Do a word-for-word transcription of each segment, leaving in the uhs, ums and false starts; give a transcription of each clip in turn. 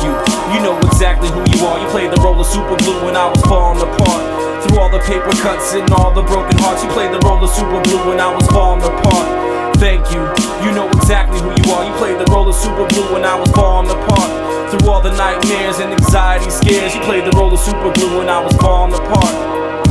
you, you know exactly who you are. You played the role of super glue when I was falling apart. Through all the paper cuts and all the broken hearts, you played the role of super glue when I was falling apart. Thank you, you know exactly who you are. You played the role of super glue when I was falling apart. Through all the nightmares and anxiety scares, you played the role of super glue when I was falling apart.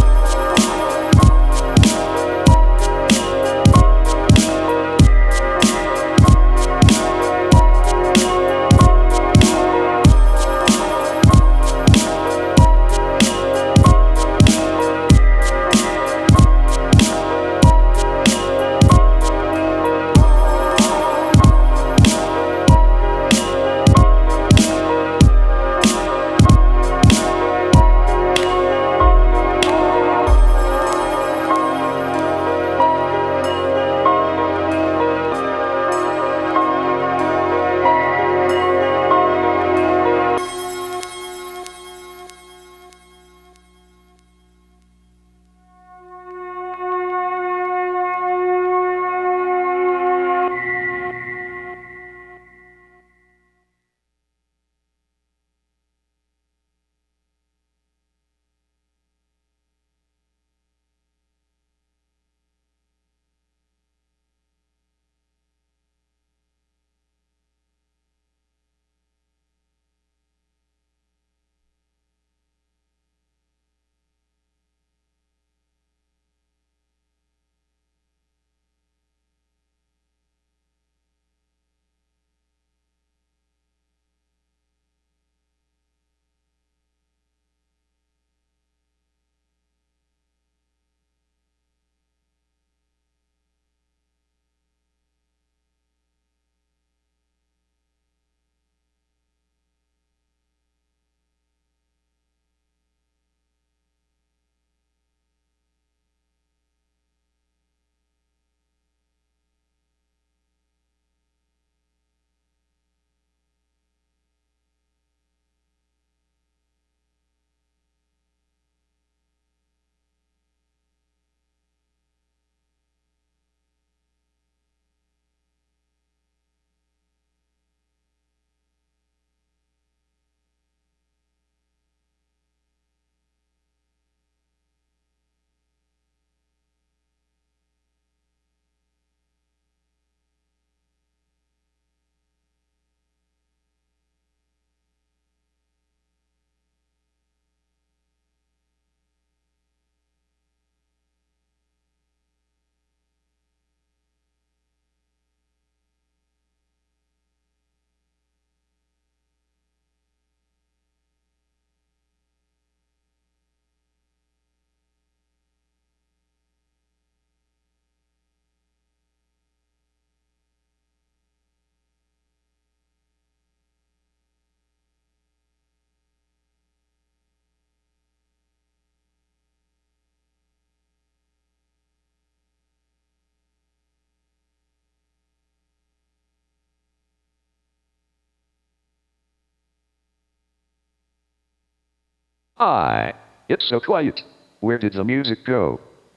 Hi. It's so quiet. Where did the music go?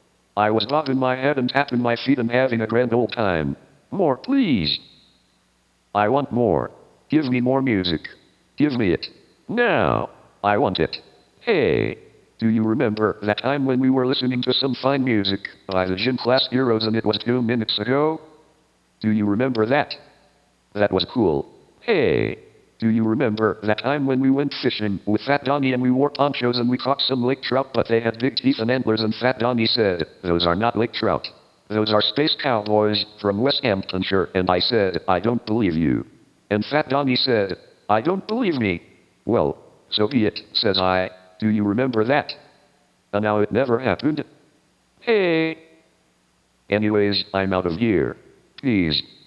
I was bobbing my head and tapping my feet and having a grand old time. More, please. I want more. Give me more music. Give me it. Now. I want it. Hey. Do you remember that time when we were listening to some fine music by the Gym Class Heroes and it was two minutes ago? Do you remember that? That was cool. Hey. Do you remember that time when we went fishing with Fat Donnie and we wore ponchos and we caught some lake trout but they had big teeth and antlers and Fat Donnie said, "Those are not lake trout. Those are space cowboys from West Hamptonshire." And I said, "I don't believe you." And Fat Donnie said, "I don't believe me." Well, so be it, says I. Do you remember that? And now it never happened. Hey. Anyways, I'm out of here. Peace.